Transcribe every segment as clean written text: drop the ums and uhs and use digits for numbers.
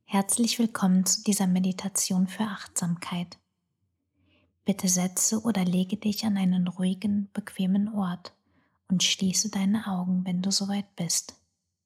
Herzlich willkommen zu dieser Meditation für Achtsamkeit. Bitte setze oder lege dich an einen ruhigen, bequemen Ort und schließe deine Augen, wenn du soweit bist.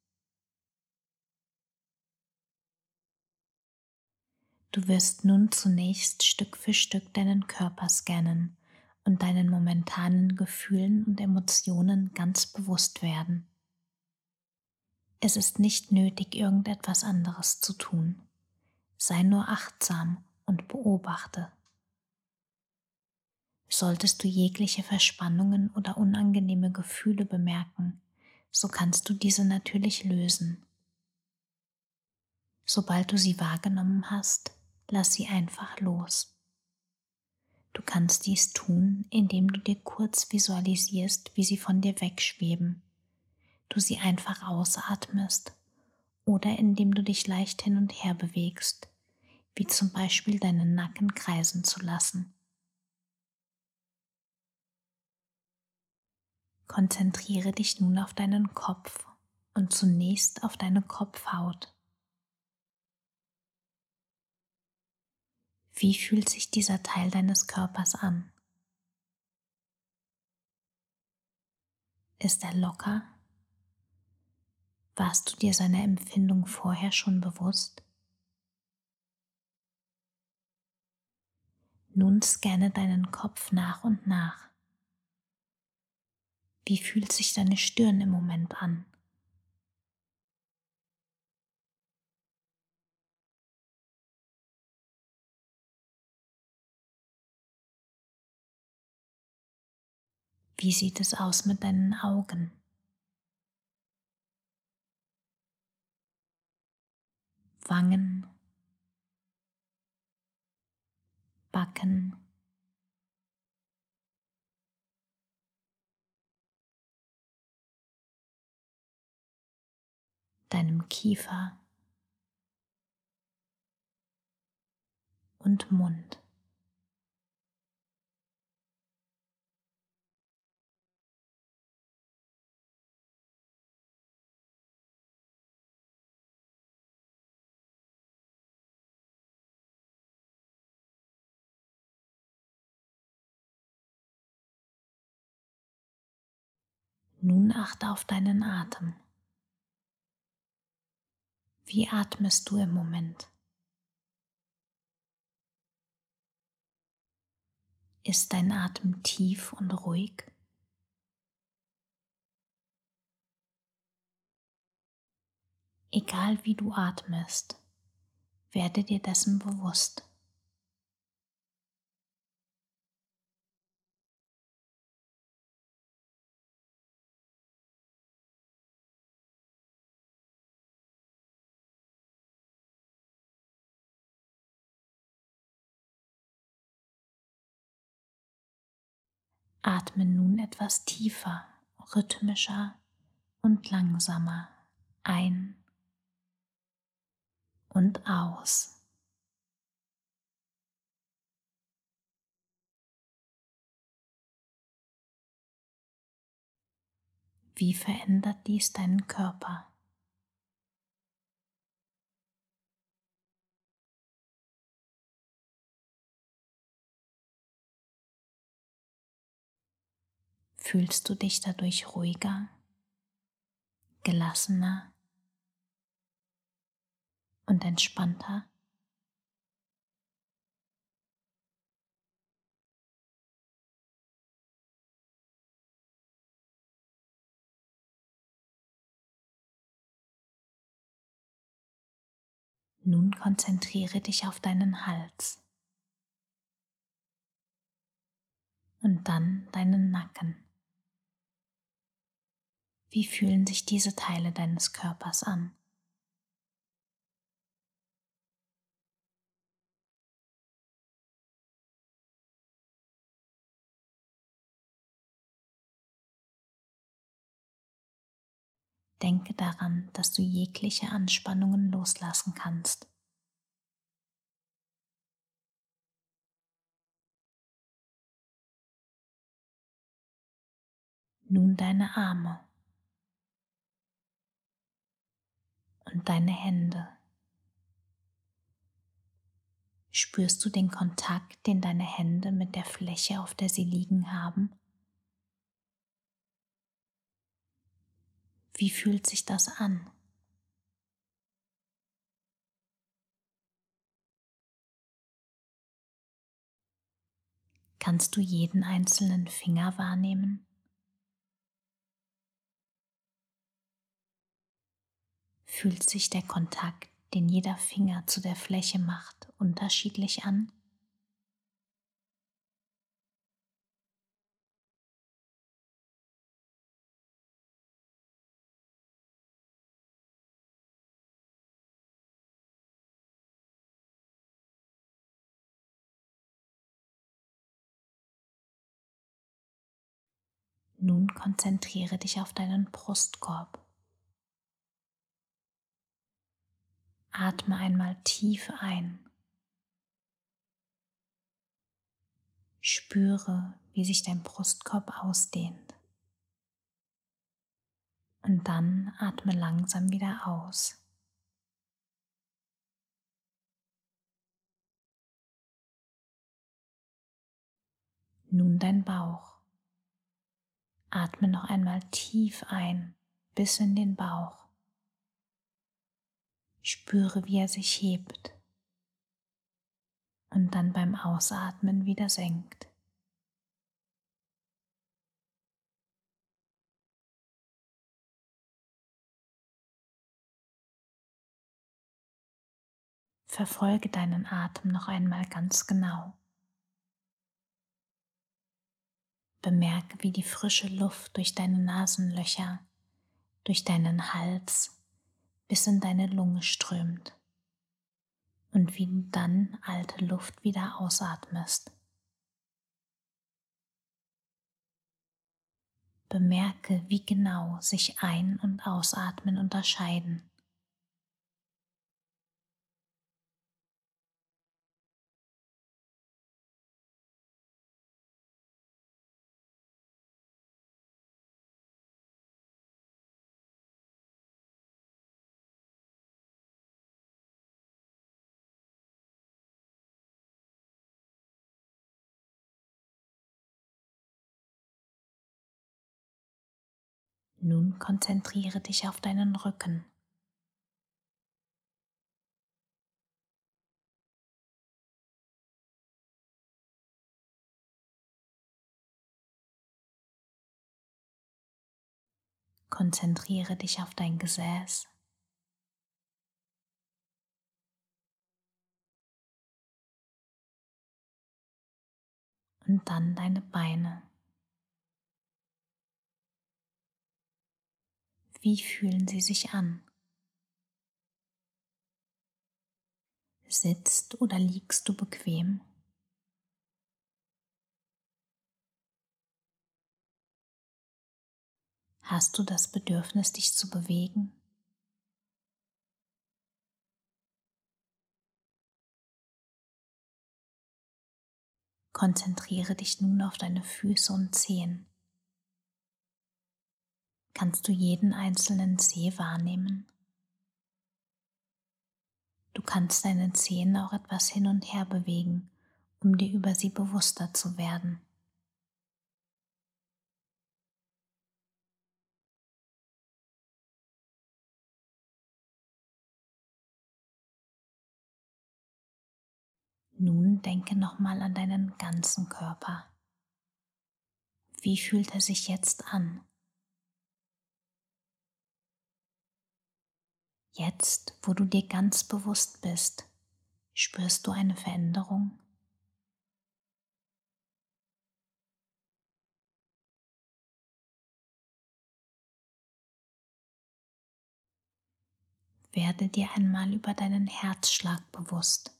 Du wirst nun zunächst Stück für Stück deinen Körper scannen und deinen momentanen Gefühlen und Emotionen ganz bewusst werden. Es ist nicht nötig, irgendetwas anderes zu tun. Sei nur achtsam und beobachte. Solltest du jegliche Verspannungen oder unangenehme Gefühle bemerken, so kannst du diese natürlich lösen. Sobald du sie wahrgenommen hast, lass sie einfach los. Du kannst dies tun, indem du dir kurz visualisierst, wie sie von dir wegschweben, du sie einfach ausatmest oder indem du dich leicht hin und her bewegst, wie zum Beispiel deinen Nacken kreisen zu lassen. Konzentriere dich nun auf deinen Kopf und zunächst auf deine Kopfhaut. Wie fühlt sich dieser Teil deines Körpers an? Ist er locker? Warst du dir seiner Empfindung vorher schon bewusst? Nun scanne deinen Kopf nach und nach. Wie fühlt sich deine Stirn im Moment an? Wie sieht es aus mit deinen Augen? Wangen, Backen, deinem Kiefer und Mund? Nun achte auf deinen Atem. Wie atmest du im Moment? Ist dein Atem tief und ruhig? Egal wie du atmest, werde dir dessen bewusst. Atme nun etwas tiefer, rhythmischer und langsamer ein und aus. Wie verändert dies deinen Körper? Fühlst du dich dadurch ruhiger, gelassener und entspannter? Nun konzentriere dich auf deinen Hals und dann deinen Nacken. Wie fühlen sich diese Teile deines Körpers an? Denke daran, dass du jegliche Anspannungen loslassen kannst. Nun deine Arme und deine Hände. Spürst du den Kontakt, den deine Hände mit der Fläche, auf der sie liegen, haben? Wie fühlt sich das an? Kannst du jeden einzelnen Finger wahrnehmen? Fühlt sich der Kontakt, den jeder Finger zu der Fläche macht, unterschiedlich an? Nun konzentriere dich auf deinen Brustkorb. Atme einmal tief ein. Spüre, wie sich dein Brustkorb ausdehnt. Und dann atme langsam wieder aus. Nun dein Bauch. Atme noch einmal tief ein, bis in den Bauch. Spüre, wie er sich hebt und dann beim Ausatmen wieder senkt. Verfolge deinen Atem noch einmal ganz genau. Bemerke, wie die frische Luft durch deine Nasenlöcher, durch deinen Hals bis in deine Lunge strömt und wie du dann alte Luft wieder ausatmest. Bemerke, wie genau sich Ein- und Ausatmen unterscheiden. Nun konzentriere dich auf deinen Rücken. Konzentriere dich auf dein Gesäß und dann deine Beine. Wie fühlen sie sich an? Sitzt oder liegst du bequem? Hast du das Bedürfnis, dich zu bewegen? Konzentriere dich nun auf deine Füße und Zehen. Kannst du jeden einzelnen Zeh wahrnehmen? Du kannst deine Zehen auch etwas hin und her bewegen, um dir über sie bewusster zu werden. Nun denke nochmal an deinen ganzen Körper. Wie fühlt er sich jetzt an? Jetzt, wo du dir ganz bewusst bist, spürst du eine Veränderung? Werde dir einmal über deinen Herzschlag bewusst.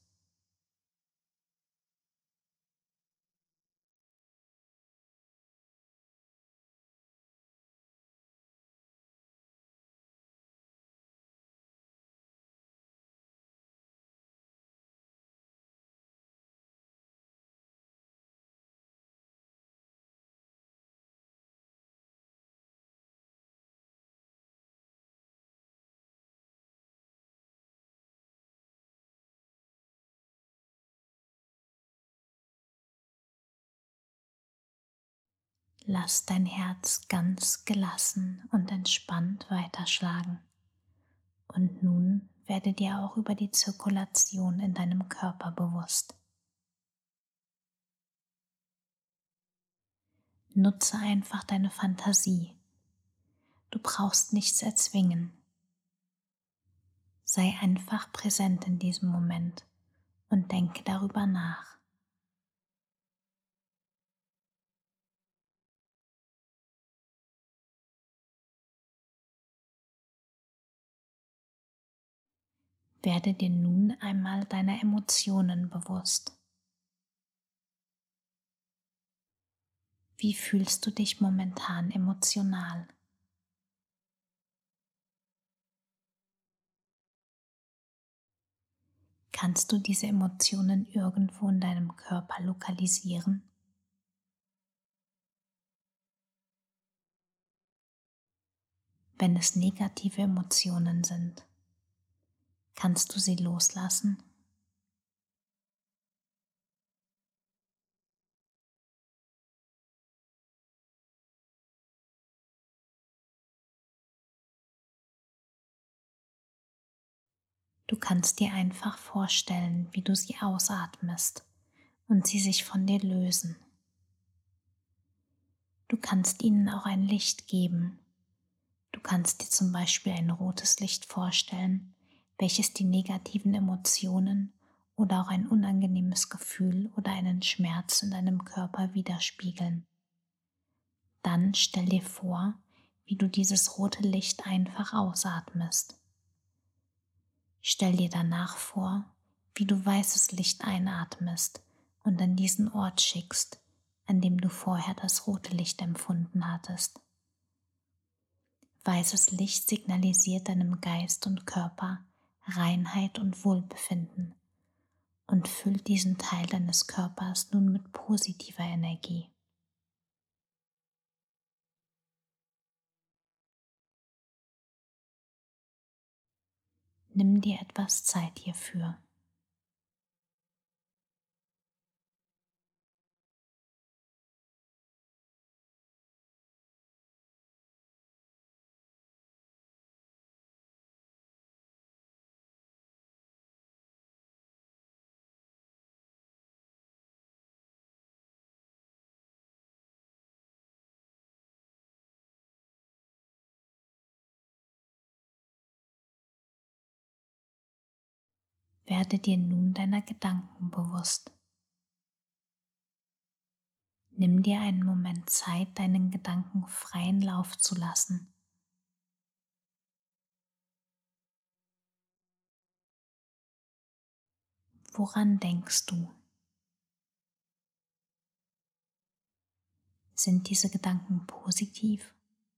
Lass dein Herz ganz gelassen und entspannt weiterschlagen. Und nun werde dir auch über die Zirkulation in deinem Körper bewusst. Nutze einfach deine Fantasie. Du brauchst nichts erzwingen. Sei einfach präsent in diesem Moment und denke darüber nach. Werde dir nun einmal deiner Emotionen bewusst. Wie fühlst du dich momentan emotional? Kannst du diese Emotionen irgendwo in deinem Körper lokalisieren? Wenn es negative Emotionen sind, kannst du sie loslassen? Du kannst dir einfach vorstellen, wie du sie ausatmest und sie sich von dir lösen. Du kannst ihnen auch ein Licht geben. Du kannst dir zum Beispiel ein rotes Licht vorstellen, welches die negativen Emotionen oder auch ein unangenehmes Gefühl oder einen Schmerz in deinem Körper widerspiegeln. Dann stell dir vor, wie du dieses rote Licht einfach ausatmest. Stell dir danach vor, wie du weißes Licht einatmest und an diesen Ort schickst, an dem du vorher das rote Licht empfunden hattest. Weißes Licht signalisiert deinem Geist und Körper Reinheit und Wohlbefinden und füllt diesen Teil deines Körpers nun mit positiver Energie. Nimm dir etwas Zeit hierfür. Werde dir nun deiner Gedanken bewusst. Nimm dir einen Moment Zeit, deinen Gedanken freien Lauf zu lassen. Woran denkst du? Sind diese Gedanken positiv?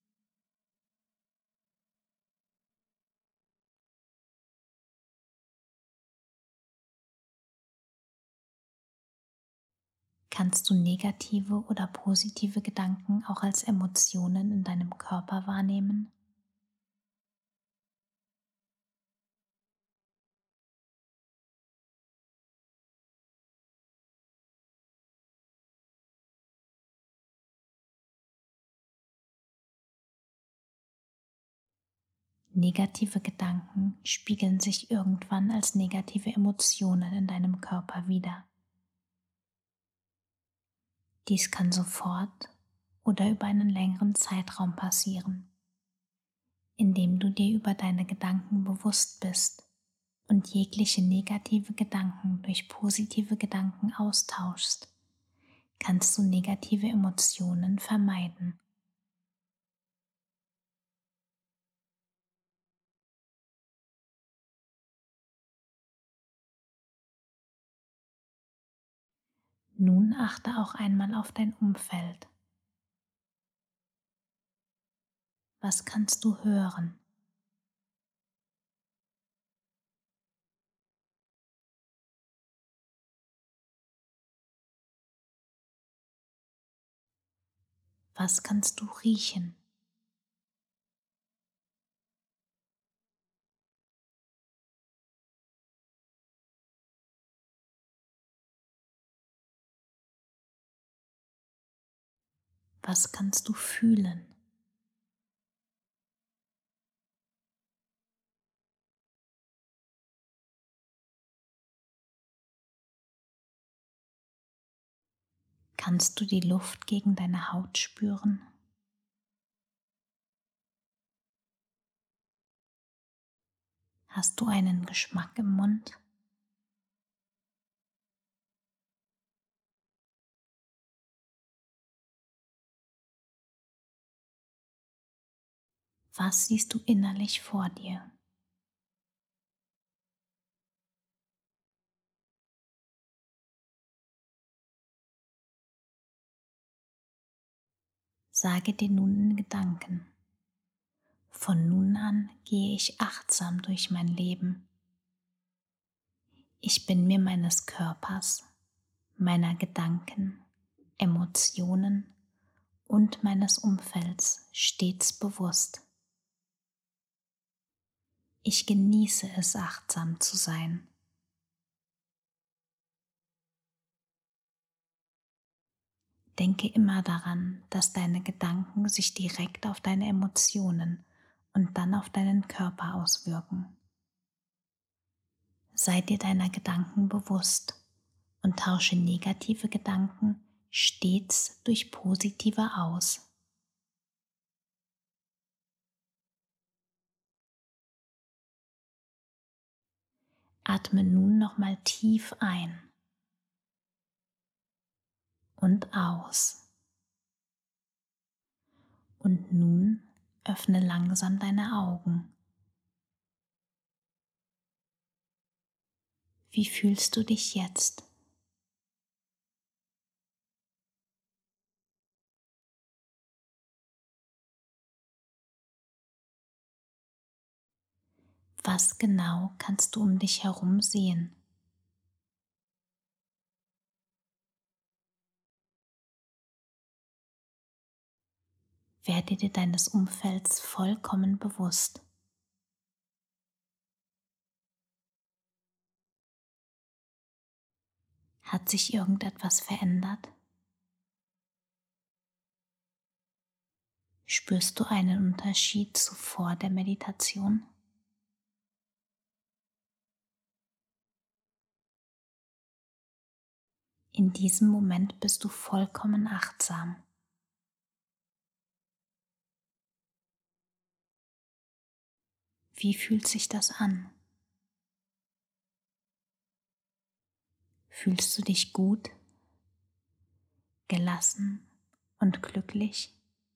Kannst du negative oder positive Gedanken auch als Emotionen in deinem Körper wahrnehmen? Negative Gedanken spiegeln sich irgendwann als negative Emotionen in deinem Körper wider. Dies kann sofort oder über einen längeren Zeitraum passieren, indem du dir über deine Gedanken bewusst bist und jegliche negative Gedanken durch positive Gedanken austauschst, kannst du negative Emotionen vermeiden. Nun achte auch einmal auf dein Umfeld. Was kannst du hören? Was kannst du riechen? Was kannst du fühlen? Kannst du die Luft gegen deine Haut spüren? Hast du einen Geschmack im Mund? Was siehst du innerlich vor dir? Sage dir nun in Gedanken: Von nun an gehe ich achtsam durch mein Leben. Ich bin mir meines Körpers, meiner Gedanken, Emotionen und meines Umfelds stets bewusst. Ich genieße es, achtsam zu sein. Denke immer daran, dass deine Gedanken sich direkt auf deine Emotionen und dann auf deinen Körper auswirken. Sei dir deiner Gedanken bewusst und tausche negative Gedanken stets durch positive aus. Atme nun nochmal tief ein und aus. Und nun öffne langsam deine Augen. Wie fühlst du dich jetzt? Was genau kannst du um dich herum sehen? Werde dir deines Umfelds vollkommen bewusst. Hat sich irgendetwas verändert? Spürst du einen Unterschied zu vor der Meditation? In diesem Moment bist du vollkommen achtsam. Wie fühlt sich das an? Fühlst du dich gut, gelassen und glücklich?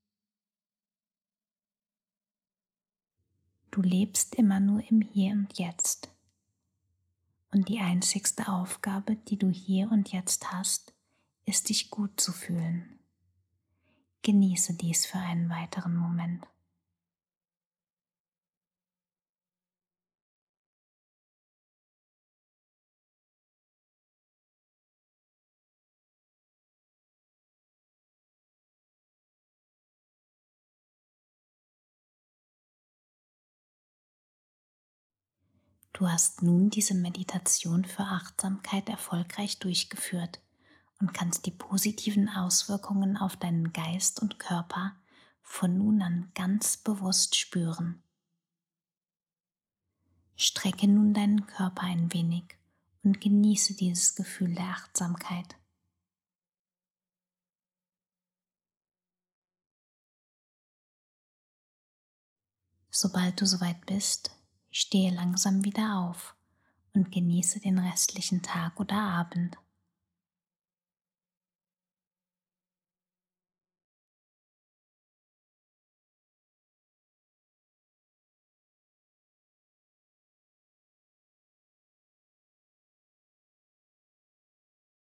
Du lebst immer nur im Hier und Jetzt. Und die einzigste Aufgabe, die du hier und jetzt hast, ist, dich gut zu fühlen. Genieße dies für einen weiteren Moment. Du hast nun diese Meditation für Achtsamkeit erfolgreich durchgeführt und kannst die positiven Auswirkungen auf deinen Geist und Körper von nun an ganz bewusst spüren. Strecke nun deinen Körper ein wenig und genieße dieses Gefühl der Achtsamkeit. Sobald du soweit bist, stehe langsam wieder auf und genieße den restlichen Tag oder Abend.